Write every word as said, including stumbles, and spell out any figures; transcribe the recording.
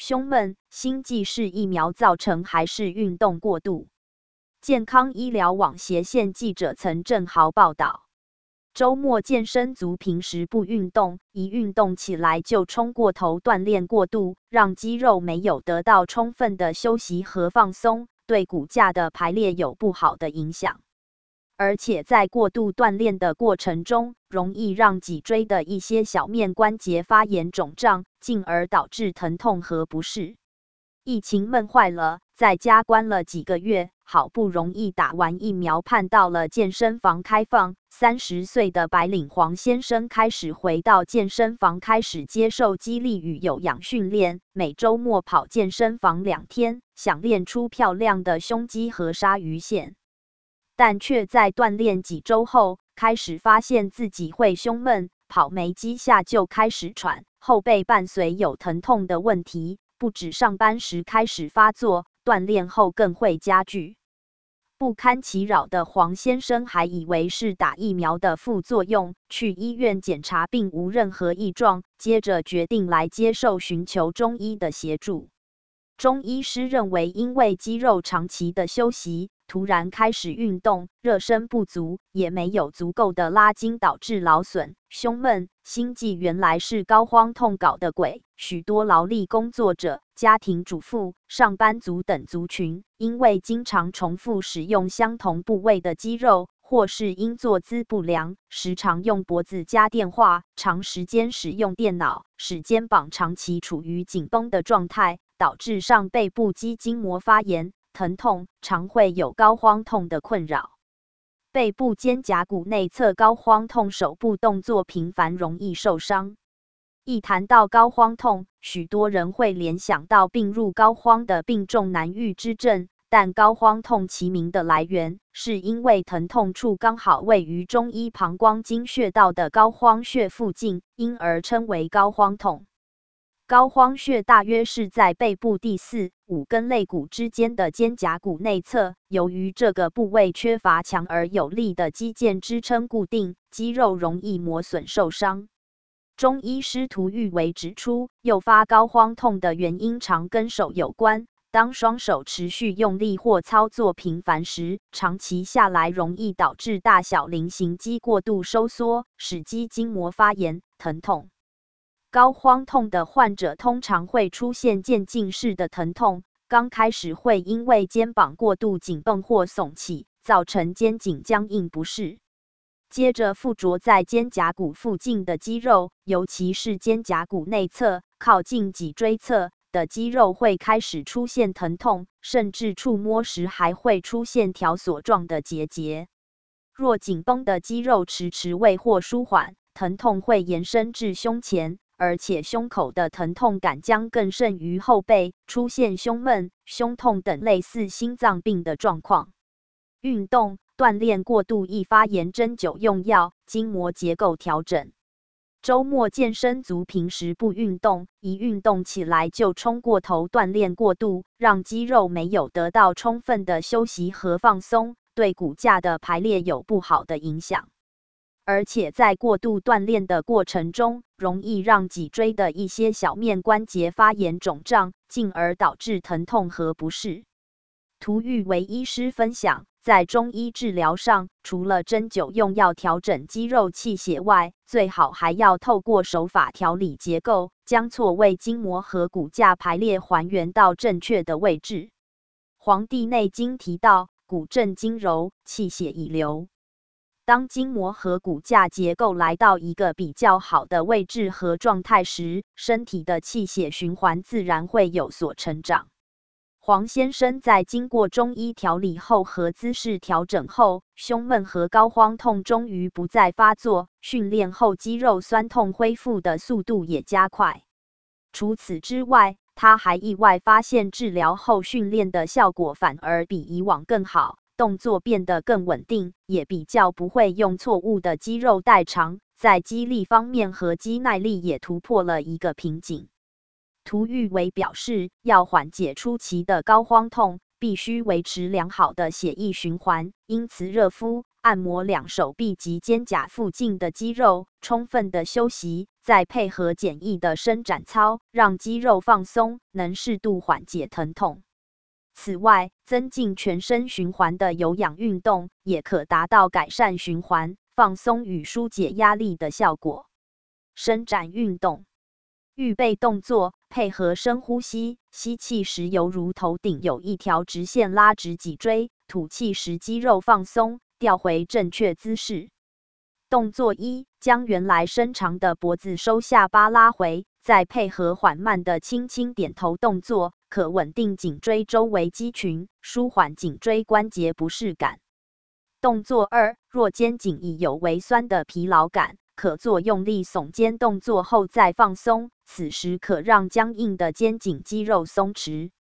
胸闷、心悸是疫苗造成还是运动过度？健康医疗网斜线记者曾正豪报道。周末健身族平时不运动，一运动起来就冲过头，锻炼过度，让肌肉没有得到充分的休息和放松，对骨架的排列有不好的影响。而且在过度锻炼的过程中，容易让脊椎的一些小面关节发炎肿胀，进而导致疼痛和不适。疫情闷坏了，在家关了几个月，好不容易打完疫苗，盼到了健身房开放。三十岁的白领黄先生开始回到健身房，开始接受肌力与有氧训练，每周末跑健身房两天，想练出漂亮的胸肌和鲨鱼线。但却在锻炼几周后，开始发现自己会胸闷，跑没几下就开始喘，后背伴随有疼痛的问题。不止上班时开始发作，锻炼后更会加剧。不堪其扰的黄先生还以为是打疫苗的副作用，去医院检查并无任何异状，接着决定来接受寻求中医的协助。中医师认为，因为肌肉长期的休息，突然开始运动，热身不足，也没有足够的拉筋，导致劳损、胸闷、心悸，原来是高肓痛搞的鬼。许多劳力工作者、家庭主妇、上班族等族群，因为经常重复使用相同部位的肌肉，或是因坐姿不良，时常用脖子加电话，长时间使用电脑，使肩膀长期处于紧绷的状态，导致上背部肌筋膜发炎、疼痛，常会有高肓痛的困扰。背部肩胛骨内侧高肓痛，手部动作频繁容易受伤。一谈到高肓痛，许多人会联想到病入膏肓的病重难愈之症，但高肓痛其名的来源，是因为疼痛处刚好位于中医膀胱经穴道的膏肓穴附近，因而称为膏肓痛。膏肓穴大约是在背部第四、五根肋骨之间的肩胛骨内侧，由于这个部位缺乏强而有力的肌腱支撑固定，肌肉容易磨损受伤。中医师涂玉维指出，诱发高肓痛的原因常跟手有关。当双手持续用力或操作频繁时，长期下来容易导致大小菱形肌过度收缩，使肌筋膜发炎、疼痛。高肓痛的患者通常会出现渐进式的疼痛，刚开始会因为肩膀过度紧绷或耸起，造成肩颈僵硬不适。接着附着在肩胛骨附近的肌肉，尤其是肩胛骨内侧靠近脊椎侧的肌肉会开始出现疼痛，甚至触摸时还会出现条索状的结节。若紧绷的肌肉迟迟未获舒缓，疼痛会延伸至胸前，而且胸口的疼痛感将更甚于后背，出现胸闷、胸痛等类似心脏病的状况。运动锻炼过度易发炎，针灸用药，筋膜结构调整。周末健身族平时不运动，一运动起来就冲过头，锻炼过度，让肌肉没有得到充分的休息和放松，对骨架的排列有不好的影响。而且在过度锻炼的过程中，容易让脊椎的一些小面关节发炎肿胀，进而导致疼痛和不适。涂玉维医师分享，在中医治疗上，除了针灸用药调整肌肉气血外，最好还要透过手法调理结构，将错位筋膜和骨架排列还原到正确的位置。《黄帝内经》提到，骨正筋柔，气血已流。当筋膜和骨架结构来到一个比较好的位置和状态时，身体的气血循环自然会有所成长。黄先生在经过中医调理后和姿势调整后，胸闷和高肓痛终于不再发作，训练后肌肉酸痛恢复的速度也加快。除此之外，他还意外发现治疗后训练的效果反而比以往更好，动作变得更稳定，也比较不会用错误的肌肉代偿，在肌力方面和肌耐力也突破了一个瓶颈。涂玉维表示，要缓解初期的高肓痛， 必须维持良好的血液循环，因此热敷、按摩两手臂及肩胛附近的肌肉，充分的休息，再配合简易的伸展操，让肌肉放松，能适度缓解疼痛。此外，增进全身循环的有氧运动，也可达到改善循环、放松与疏解压力的效果。伸展运动。预备动作，配合深呼吸，吸气时犹如头顶有一条直线拉直脊椎，吐气时肌肉放松，调回正确姿势。动作一，将原来伸长的脖子收下巴拉回，再配合缓慢的轻轻点头动作，可稳定颈椎周围肌群，舒缓颈椎关节不适感。动作二，若肩颈已有微酸的疲劳感，可做用力耸肩动作后再放松，此时可让僵硬的肩颈肌肉松弛。